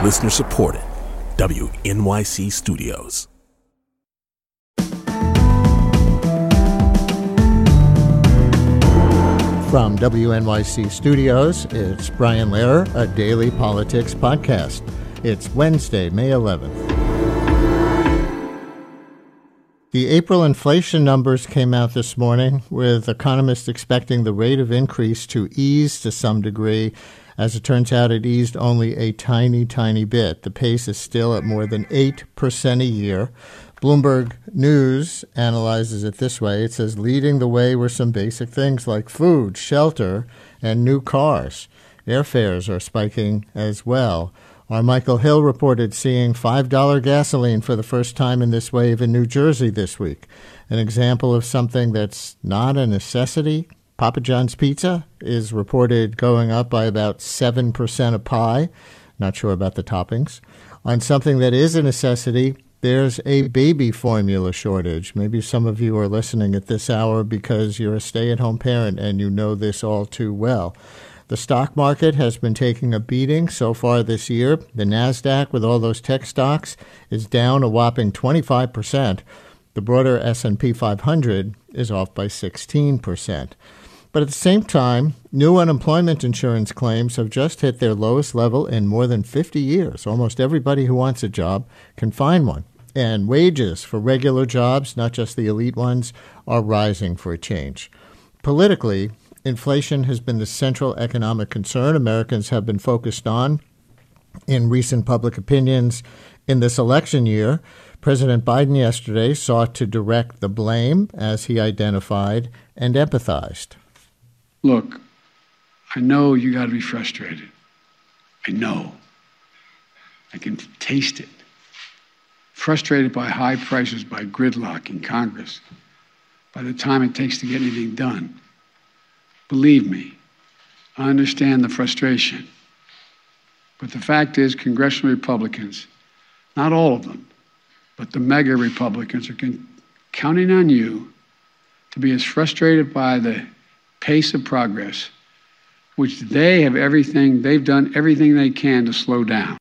Listener supported. WNYC Studios. From WNYC Studios, it's Brian Lehrer, a daily politics podcast. It's Wednesday, May 11th. The April inflation numbers came out this morning, with economists expecting the rate of increase to ease to some degree. As it turns out, it eased only a tiny, tiny bit. The pace is still at more than 8% a year. Bloomberg News analyzes it this way. It says leading the way were some basic things like food, shelter, and new cars. Airfares are spiking as well. Our Michael Hill reported seeing $5 gasoline for the first time in this wave in New Jersey this week. An example of something that's not a necessity. Papa John's Pizza is reported going up by about 7% a pie. Not sure about the toppings. On something that is a necessity, there's a baby formula shortage. Maybe some of you are listening at this hour because you're a stay-at-home parent and you know this all too well. The stock market has been taking a beating so far this year. The NASDAQ, with all those tech stocks, is down a whopping 25%. The broader S&P 500 is off by 16%. But at the same time, new unemployment insurance claims have just hit their lowest level in more than 50 years. Almost everybody who wants a job can find one. And wages for regular jobs, not just the elite ones, are rising for a change. Politically, inflation has been the central economic concern Americans have been focused on in recent public opinions. In this election year, President Biden yesterday sought to direct the blame, as he identified, and empathized. Look, I know you got to be frustrated. I know. I can taste it. Frustrated by high prices, by gridlock in Congress, by the time it takes to get anything done. Believe me, I understand the frustration. But the fact is, congressional Republicans, not all of them, but the mega Republicans are counting on you to be as frustrated by the pace of progress, which they've done everything they can to slow down.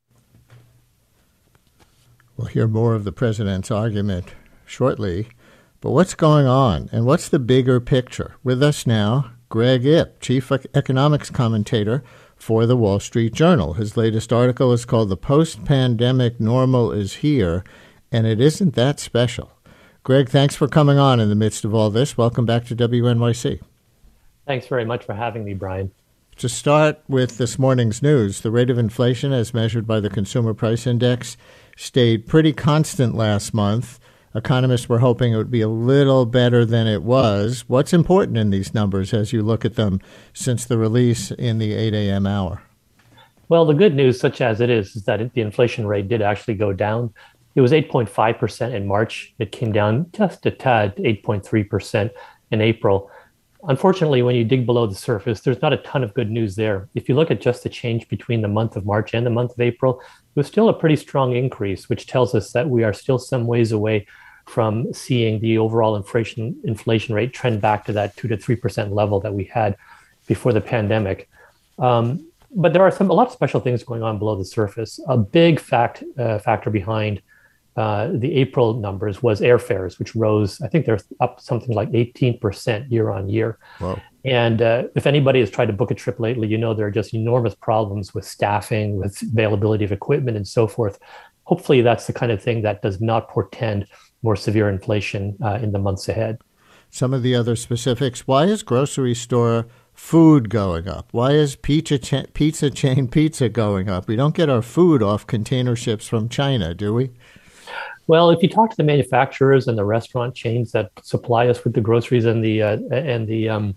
We'll hear more of the president's argument shortly. But what's going on, and what's the bigger picture? With us now, Greg Ip, chief economics commentator for the Wall Street Journal. His latest article is called "The Post-Pandemic Normal is Here, and It Isn't That Special." Greg, thanks for coming on in the midst of all this. Welcome back to WNYC. Thanks very much for having me, Brian. To start with this morning's news, the rate of inflation as measured by the Consumer Price Index stayed pretty constant last month. Economists were hoping it would be a little better than it was. What's important in these numbers as you look at them since the release in the 8 a.m. hour? Well, the good news, such as it is that the inflation rate did actually go down. It was 8.5% in March. It came down just a tad, 8.3% in April. Unfortunately, when you dig below the surface, there's not a ton of good news there. If you look at just the change between the month of March and the month of April, it was still a pretty strong increase, which tells us that we are still some ways away from seeing the overall inflation rate trend back to that 2 to 3% level that we had before the pandemic. But there are a lot of special things going on below the surface. A big factor behind the April numbers was airfares, which rose. I think they're up something like 18% year on year. Wow. And if anybody has tried to book a trip lately, you know there are just enormous problems with staffing, with availability of equipment and so forth. Hopefully that's the kind of thing that does not portend more severe inflation in the months ahead. Some of the other specifics: why is grocery store food going up? Why is pizza chain pizza going up? We don't get our food off container ships from China, do we? Well, if you talk to the manufacturers and the restaurant chains that supply us with the groceries and the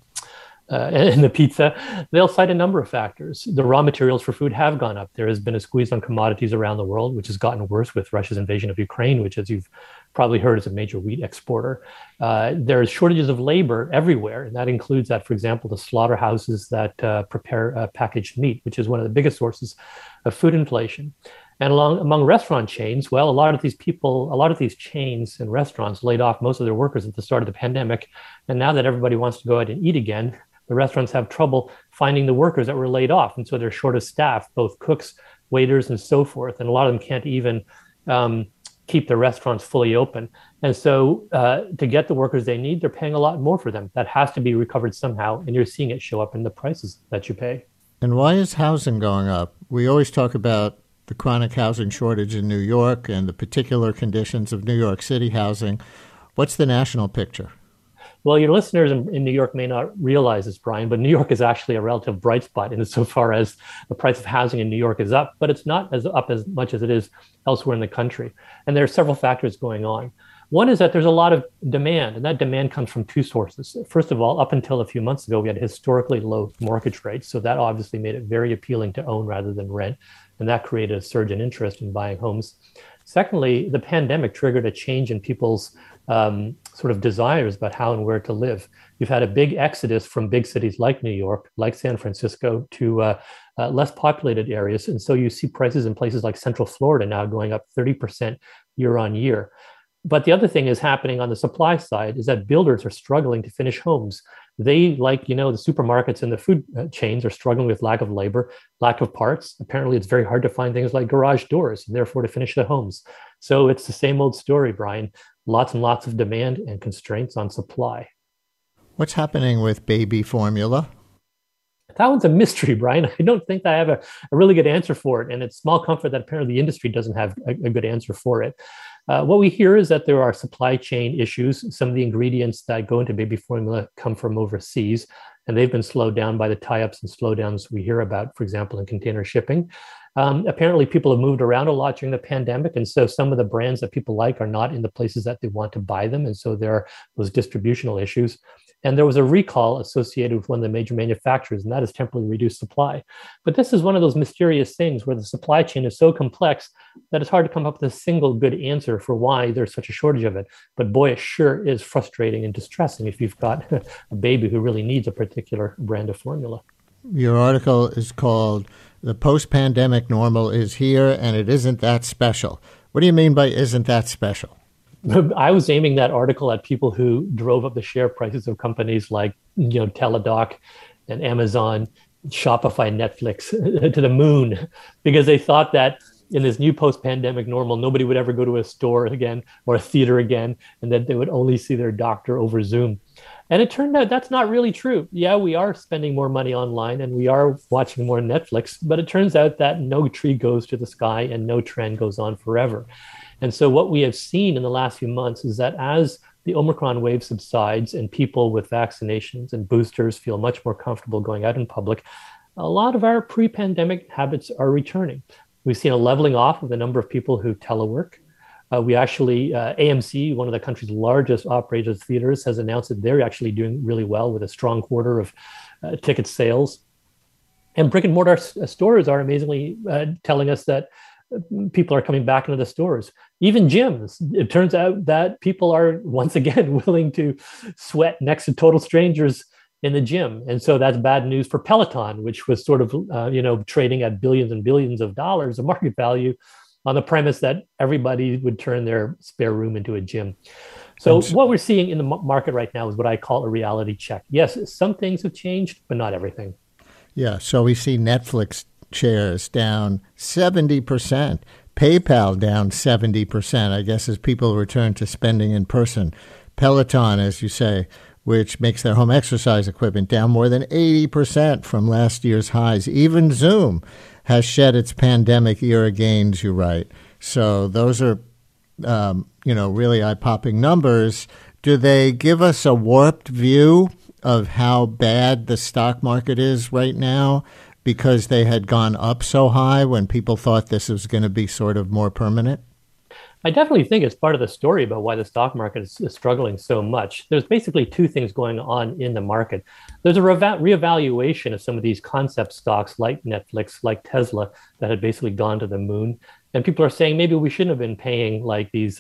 pizza, they'll cite a number of factors. The raw materials for food have gone up. There has been a squeeze on commodities around the world, which has gotten worse with Russia's invasion of Ukraine, which, as you've probably heard, is a major wheat exporter. There's shortages of labor everywhere, and that includes for example, the slaughterhouses that prepare packaged meat, which is one of the biggest sources of food inflation. And among restaurant chains, well, a lot of these chains and restaurants laid off most of their workers at the start of the pandemic. And now that everybody wants to go out and eat again, the restaurants have trouble finding the workers that were laid off. And so they're short of staff, both cooks, waiters, and so forth. And a lot of them can't even keep their restaurants fully open. And so to get the workers they need, they're paying a lot more for them. That has to be recovered somehow. And you're seeing it show up in the prices that you pay. And why is housing going up? We always talk about the chronic housing shortage in New York and the particular conditions of New York City housing. What's the national picture? Well, your listeners in New York may not realize this, Brian, but New York is actually a relative bright spot insofar as the price of housing in New York is up, but it's not as up as much as it is elsewhere in the country. And there are several factors going on. One is that there's a lot of demand, and that demand comes from two sources. First of all, up until a few months ago, we had historically low mortgage rates. So that obviously made it very appealing to own rather than rent. And that created a surge in interest in buying homes. Secondly, the pandemic triggered a change in people's sort of desires about how and where to live. You've had a big exodus from big cities like New York, like San Francisco, to less populated areas. And so you see prices in places like Central Florida now going up 30% year on year. But the other thing is happening on the supply side is that builders are struggling to finish homes. They, like, the supermarkets and the food chains are struggling with lack of labor, lack of parts. Apparently, it's very hard to find things like garage doors, and therefore to finish the homes. So it's the same old story, Brian. Lots and lots of demand and constraints on supply. What's happening with baby formula? That one's a mystery, Brian. I don't think I have a really good answer for it. And it's small comfort that apparently the industry doesn't have a good answer for it. What we hear is that there are supply chain issues. Some of the ingredients that go into baby formula come from overseas, and they've been slowed down by the tie-ups and slowdowns we hear about, for example, in container shipping. Apparently, people have moved around a lot during the pandemic, and so some of the brands that people like are not in the places that they want to buy them, and so there are those distributional issues. And there was a recall associated with one of the major manufacturers, and that has temporarily reduced supply. But this is one of those mysterious things where the supply chain is so complex that it's hard to come up with a single good answer for why there's such a shortage of it. But boy, it sure is frustrating and distressing if you've got a baby who really needs a particular brand of formula. Your article is called "The Post-Pandemic Normal is Here, and It Isn't That Special." What do you mean by "isn't that special"? I was aiming that article at people who drove up the share prices of companies like, Teladoc and Amazon, Shopify, Netflix to the moon, because they thought that in this new post-pandemic normal, nobody would ever go to a store again or a theater again, and that they would only see their doctor over Zoom. And it turned out that's not really true. Yeah, we are spending more money online and we are watching more Netflix, but it turns out that no tree goes to the sky and no trend goes on forever. And so what we have seen in the last few months is that as the Omicron wave subsides and people with vaccinations and boosters feel much more comfortable going out in public, a lot of our pre-pandemic habits are returning. We've seen a leveling off of the number of people who telework. We actually, AMC, one of the country's largest operators of theaters, has announced that they're actually doing really well with a strong quarter of ticket sales. And brick and mortar stores are amazingly telling us that people are coming back into the stores. Even gyms, it turns out that people are once again willing to sweat next to total strangers in the gym. And so that's bad news for Peloton, which was sort of, trading at billions and billions of dollars of market value on the premise that everybody would turn their spare room into a gym. So what we're seeing in the market right now is what I call a reality check. Yes, some things have changed, but not everything. Yeah, so we see Netflix shares down 70%, PayPal down 70%, I guess, as people return to spending in person. Peloton, as you say, which makes their home exercise equipment, down more than 80% from last year's highs. Even Zoom has shed its pandemic era gains, you write. So those are, really eye-popping numbers. Do they give us a warped view of how bad the stock market is right now because they had gone up so high when people thought this was going to be sort of more permanent? I definitely think it's part of the story about why the stock market is struggling so much. There's basically two things going on in the market. There's a reevaluation of some of these concept stocks like Netflix, like Tesla, that had basically gone to the moon. And people are saying maybe we shouldn't have been paying like these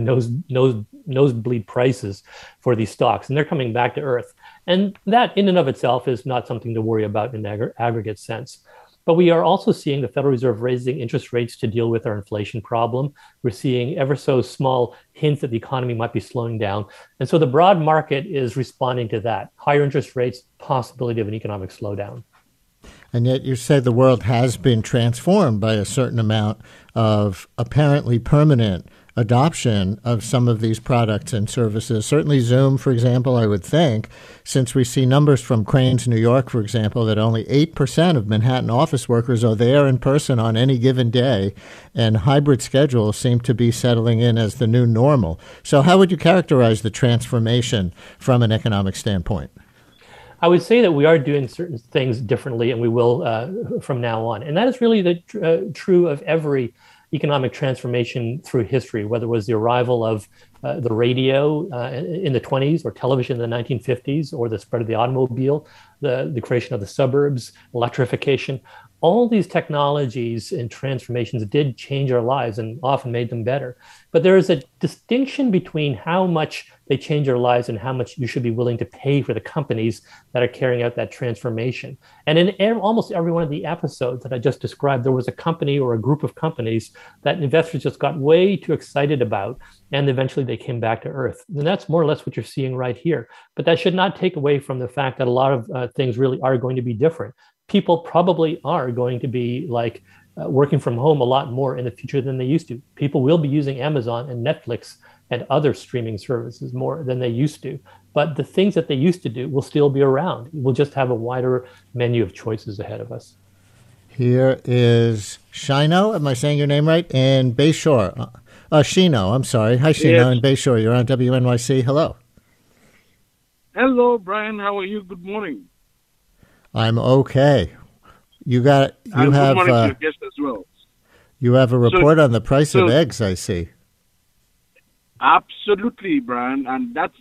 nosebleed prices for these stocks. And they're coming back to earth. And that in and of itself is not something to worry about in an aggregate sense. But we are also seeing the Federal Reserve raising interest rates to deal with our inflation problem. We're seeing ever so small hints that the economy might be slowing down. And so the broad market is responding to that. Higher interest rates, possibility of an economic slowdown. And yet you say the world has been transformed by a certain amount of apparently permanent adoption of some of these products and services. Certainly Zoom, for example, I would think, since we see numbers from Crain's New York, for example, that only 8% of Manhattan office workers are there in person on any given day, and hybrid schedules seem to be settling in as the new normal. So how would you characterize the transformation from an economic standpoint? I would say that we are doing certain things differently, and we will from now on. And that is really true of every economic transformation through history, whether it was the arrival of the radio in the 20s or television in the 1950s or the spread of the automobile, the creation of the suburbs, electrification. All these technologies and transformations did change our lives and often made them better. But there is a distinction between how much they change our lives and how much you should be willing to pay for the companies that are carrying out that transformation. And in almost every one of the episodes that I just described, there was a company or a group of companies that investors just got way too excited about, and eventually they came back to earth. And that's more or less what you're seeing right here. But that should not take away from the fact that a lot of things really are going to be different. People probably are going to be working from home a lot more in the future than they used to. People will be using Amazon and Netflix and other streaming services more than they used to. But the things that they used to do will still be around. We'll just have a wider menu of choices ahead of us. Here is Shino, am I saying your name right? In Bayshore. Shino, I'm sorry. Hi, Shino, yes. In Bayshore. You're on WNYC. Hello. Hello, Brian. How are you? Good morning. I'm okay. You have good morning to your guest as well. You have a report on the price of eggs, I see. Absolutely, Brian, and that's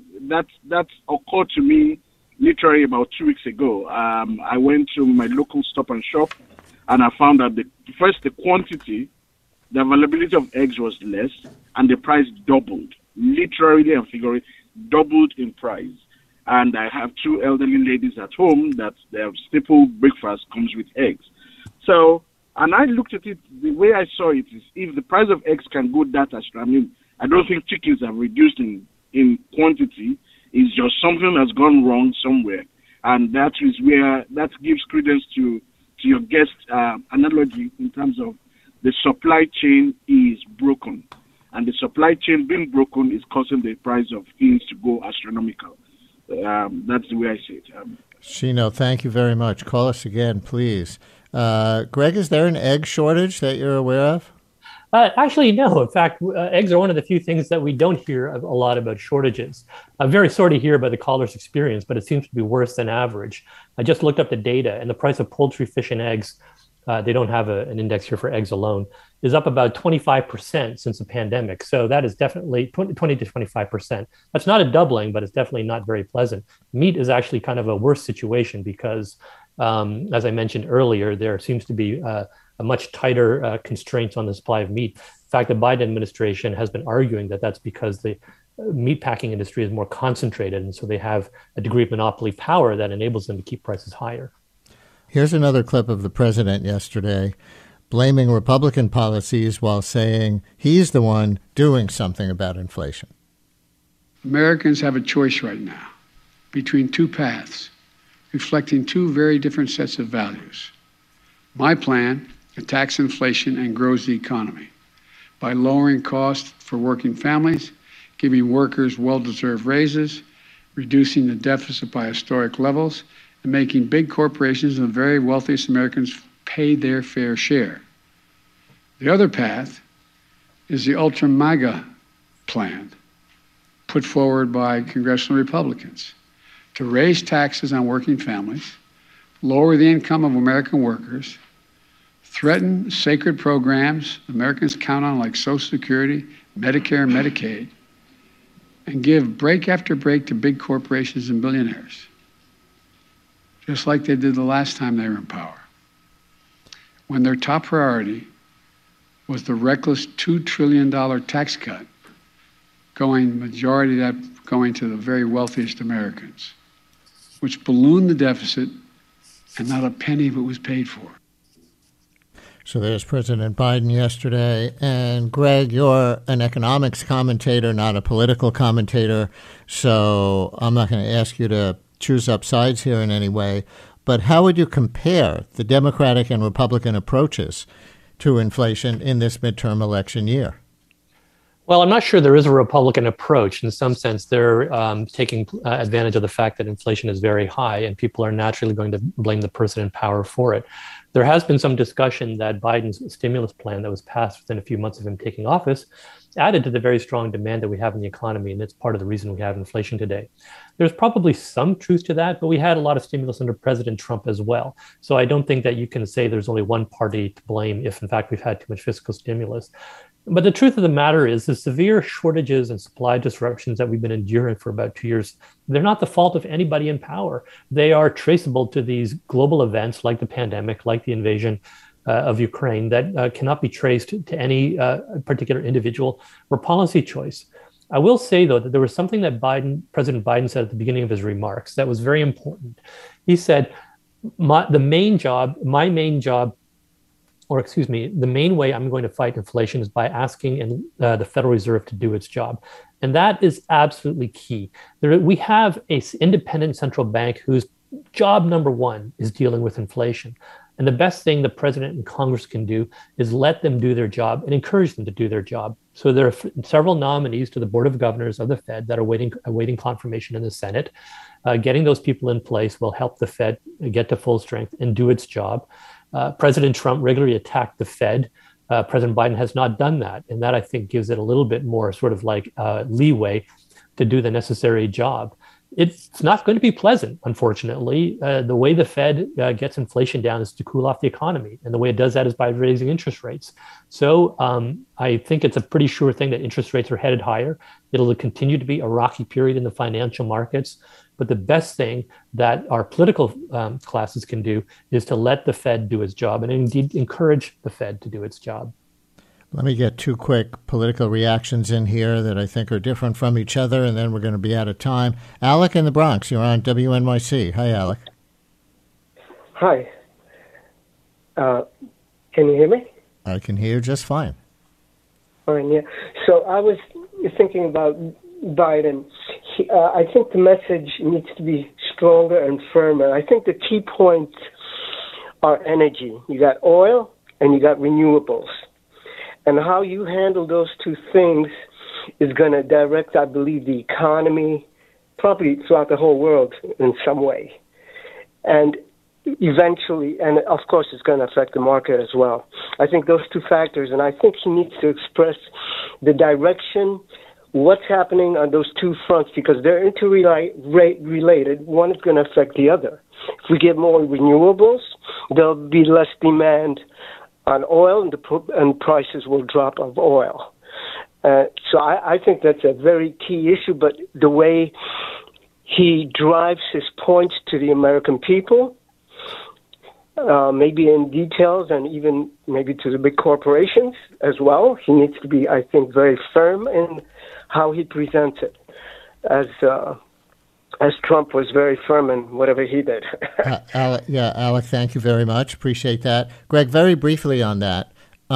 occurred to me literally about 2 weeks ago. I went to my local Stop and Shop, and I found that the quantity, the availability of eggs was less, and the price doubled. Literally and figuratively, doubled in price. And I have two elderly ladies at home that their staple breakfast comes with eggs. So, and I looked at it, the way I saw it is, if the price of eggs can go that astray, I don't think chickens have reduced in quantity. It's just something that's gone wrong somewhere. And that gives credence to your guest analogy in terms of the supply chain is broken. And the supply chain being broken is causing the price of things to go astronomical. That's the way I see it. Shino, thank you very much. Call us again, please. Greg, is there an egg shortage that you're aware of? Actually, no. In fact, eggs are one of the few things that we don't hear a lot about shortages. I'm very sorry to hear about the caller's experience, but it seems to be worse than average. I just looked up the data, and the price of poultry, fish, and eggs, they don't have an index here for eggs alone, is up about 25% since the pandemic. So that is definitely 20 to 25%. That's not a doubling, but it's definitely not very pleasant. Meat is actually kind of a worse situation because, as I mentioned earlier, there seems to be a much tighter constraints on the supply of meat. In fact, the Biden administration has been arguing that that's because the meat packing industry is more concentrated, and so they have a degree of monopoly power that enables them to keep prices higher. Here's another clip of the president yesterday blaming Republican policies while saying he's the one doing something about inflation. Americans have a choice right now between two paths, reflecting two very different sets of values. My plan attacks inflation and grows the economy by lowering costs for working families, giving workers well-deserved raises, reducing the deficit by historic levels, and making big corporations and the very wealthiest Americans pay their fair share. The other path is the ultra MAGA plan put forward by congressional Republicans to raise taxes on working families, lower the income of American workers, threaten sacred programs Americans count on like Social Security, Medicare, and Medicaid, and give break after break to big corporations and billionaires, just like they did the last time they were in power, when their top priority was the reckless $2 trillion tax cut, majority of that going to the very wealthiest Americans, which ballooned the deficit and not a penny of it was paid for. So there's President Biden yesterday. And Greg, you're an economics commentator, not a political commentator. So I'm not going to ask you to choose up sides here in any way. but how would you compare the Democratic and Republican approaches to inflation in this midterm election year? Well, I'm not sure there is a Republican approach. In some sense, they're taking advantage of the fact that inflation is very high, and people are naturally going to blame the person in power for it. There has been some discussion that Biden's stimulus plan that was passed within a few months of him taking office added to the very strong demand that we have in the economy, and it's part of the reason we have inflation today. There's probably some truth to that, but we had a lot of stimulus under President Trump as well. So I don't think that you can say there's only one party to blame if, in fact, we've had too much fiscal stimulus. But the truth of the matter is the severe shortages and supply disruptions that we've been enduring for about 2 years, they're not the fault of anybody in power. They are traceable to these global events like the pandemic, like the invasion of Ukraine, that cannot be traced to any particular individual or policy choice. I will say, though, that there was something that President Biden said at the beginning of his remarks that was very important. He said, the main way I'm going to fight inflation is by asking the Federal Reserve to do its job. And that is absolutely key. We have an independent central bank whose job number one is dealing with inflation. And the best thing the president and Congress can do is let them do their job and encourage them to do their job. So there are several nominees to the Board of Governors of the Fed that are awaiting confirmation in the Senate. Getting those people in place will help the Fed get to full strength and do its job. President Trump regularly attacked the Fed. President Biden has not done that. And that, I think, gives it a little bit more sort of like leeway to do the necessary job. It's not going to be pleasant, unfortunately. The way the Fed gets inflation down is to cool off the economy. And the way it does that is by raising interest rates. So I think it's a pretty sure thing that interest rates are headed higher. It'll continue to be a rocky period in the financial markets. But the best thing that our political classes can do is to let the Fed do its job and indeed encourage the Fed to do its job. Let me get two quick political reactions in here that I think are different from each other, and then we're going to be out of time. Alec in the Bronx, you're on WNYC. Hi, Alec. Hi. Can you hear me? I can hear you just fine. Fine, yeah. So I was thinking about Biden. I think the message needs to be stronger and firmer. I think the key points are energy. You got oil and you got renewables. And how you handle those two things is going to direct, I believe, the economy, probably throughout the whole world in some way. And eventually, and of course, it's going to affect the market as well. I think those two factors, and I think he needs to express the direction, what's happening on those two fronts, because they're interrelated. One is going to affect the other. If we get more renewables, there'll be less demand on oil, and prices will drop of oil. So I think that's a very key issue, but the way he drives his points to the American people, maybe in details and even maybe to the big corporations as well, he needs to be, I think, very firm in how he presents it, as Trump was very firm in whatever he did. Alec, thank you very much. Appreciate that. Greg, very briefly on that,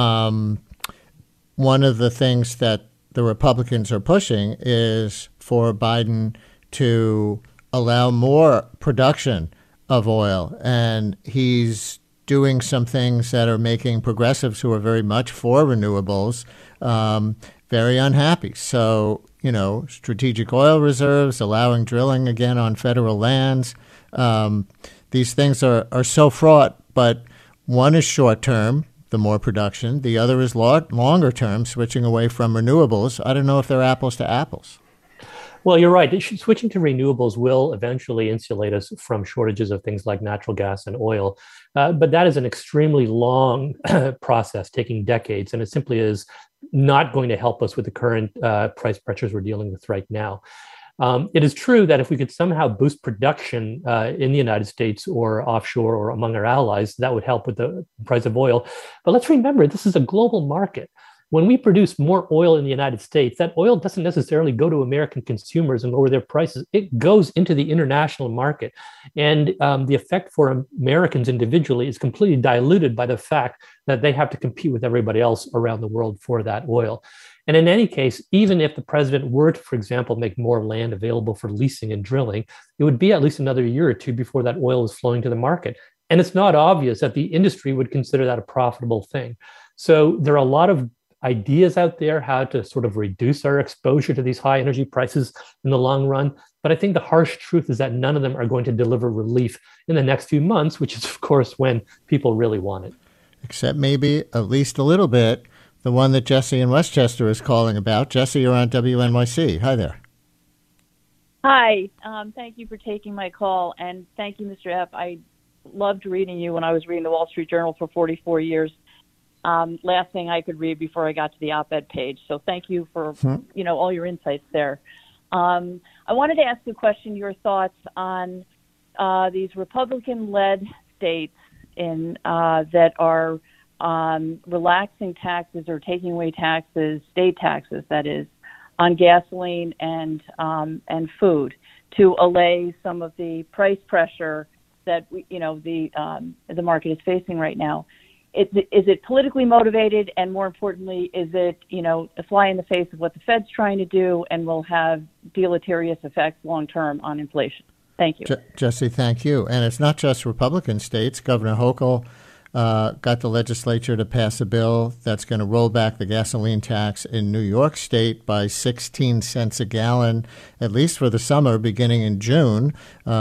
one of the things that the Republicans are pushing is for Biden to allow more production of oil, and he's doing some things that are making progressives who are very much for renewables very unhappy. So, strategic oil reserves, allowing drilling again on federal lands. These things are so fraught, but one is short-term, the more production. The other is longer-term, switching away from renewables. I don't know if they're apples to apples. Well, you're right. Switching to renewables will eventually insulate us from shortages of things like natural gas and oil. But that is an extremely long process, taking decades, and it simply is not going to help us with the current price pressures we're dealing with right now. It is true that if we could somehow boost production in the United States or offshore or among our allies, that would help with the price of oil. But let's remember, this is a global market. When we produce more oil in the United States, that oil doesn't necessarily go to American consumers and lower their prices. It goes into the international market. And the effect for Americans individually is completely diluted by the fact that they have to compete with everybody else around the world for that oil. And in any case, even if the president were to, for example, make more land available for leasing and drilling, it would be at least another year or two before that oil was flowing to the market. And it's not obvious that the industry would consider that a profitable thing. So there are a lot of ideas out there how to sort of reduce our exposure to these high energy prices in the long run. But I think the harsh truth is that none of them are going to deliver relief in the next few months, which is, of course, when people really want it. Except maybe at least a little bit, the one that Jesse in Westchester is calling about. Jesse, you're on WNYC. Hi there. Hi. Thank you for taking my call. And thank you, Mr. F. I loved reading you when I was reading the Wall Street Journal for 44 years. Last thing I could read before I got to the op-ed page. So thank you for, all your insights there. I wanted to ask a question, your thoughts on these Republican-led states that are relaxing taxes or taking away taxes, state taxes, that is, on gasoline and food to allay some of the price pressure that the market is facing right now. Is it politically motivated, and more importantly, is it a fly in the face of what the Fed's trying to do and will have deleterious effects long term on inflation? Thank you, Jesse. Thank you. And it's not just Republican states. Governor Hochul got the legislature to pass a bill that's going to roll back the gasoline tax in New York State by 16 cents a gallon, at least for the summer, beginning in June,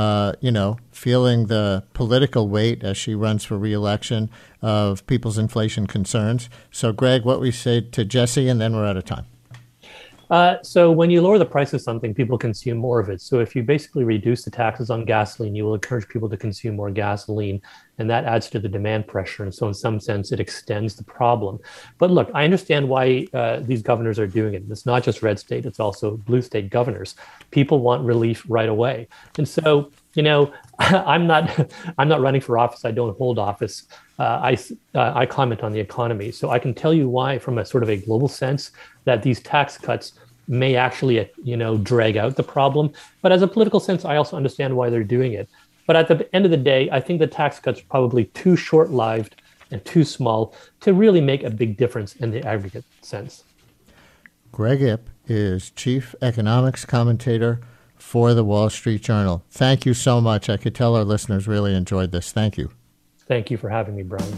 feeling the political weight as she runs for re-election of people's inflation concerns. So, Greg, what we say to Jesse, and then we're out of time. So when you lower the price of something, people consume more of it. So if you basically reduce the taxes on gasoline, you will encourage people to consume more gasoline, and that adds to the demand pressure. And so in some sense, it extends the problem. But look, I understand why these governors are doing it. It's not just red state, it's also blue state governors. People want relief right away. And so, I'm not running for office. I don't hold office. I comment on the economy. So I can tell you why, from a sort of a global sense, that these tax cuts may actually, drag out the problem. But as a political sense, I also understand why they're doing it. But at the end of the day, I think the tax cuts are probably too short-lived and too small to really make a big difference in the aggregate sense. Greg Ip is chief economics commentator for the Wall Street Journal. Thank you so much. I could tell our listeners really enjoyed this. Thank you. Thank you for having me, Brian.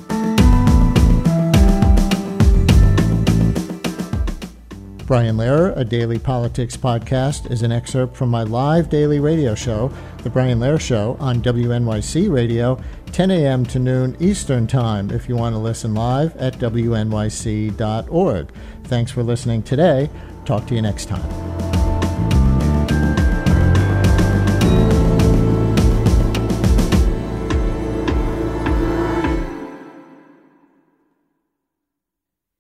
Brian Lehrer, a daily politics podcast, is an excerpt from my live daily radio show, The Brian Lehrer Show, on WNYC Radio, 10 a.m. to noon Eastern Time, if you want to listen live at wnyc.org. Thanks for listening today. Talk to you next time.